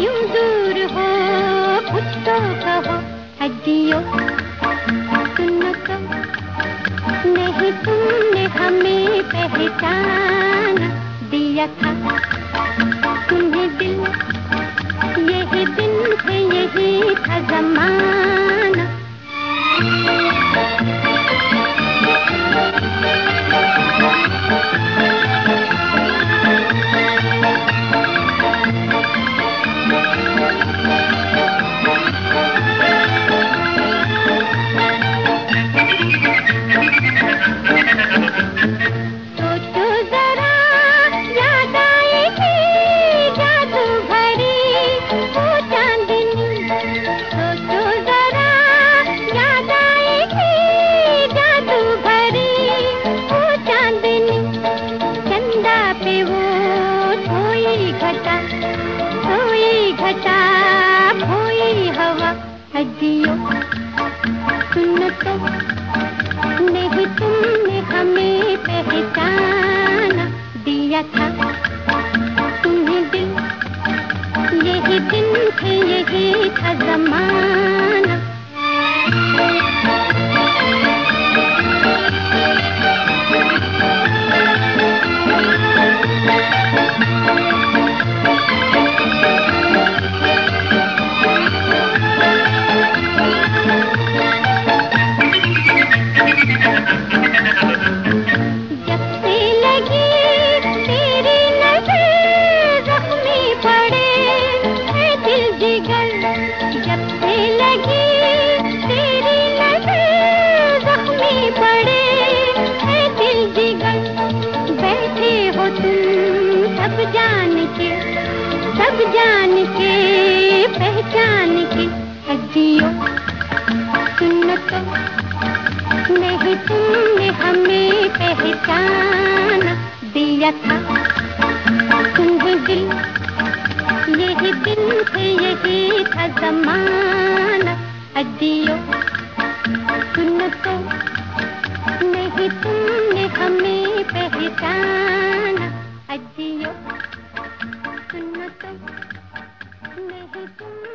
यूं दूर हो कुछ तो कहो अजियो। सुनो तो नहीं तुमने हमें पहचाना, दिया था तुम्हें दिल, यही दिन थे यही था ज़माना। अजियो सुनो तो नहीं तुमने हमें पहचाना, दिया था तुम्हें दिल, यही दिन थे यही था ज़माना। सब जान के पहचान के अजियो। सुनो तो नहीं तुमने हमें पहचाना, दिया था तुम्हें दिल, यही दिन थे यही था ज़माना। अजियो सुनो तो नहीं तुमने हमें पहचाना, अजियो सुनो तो नहीं तुम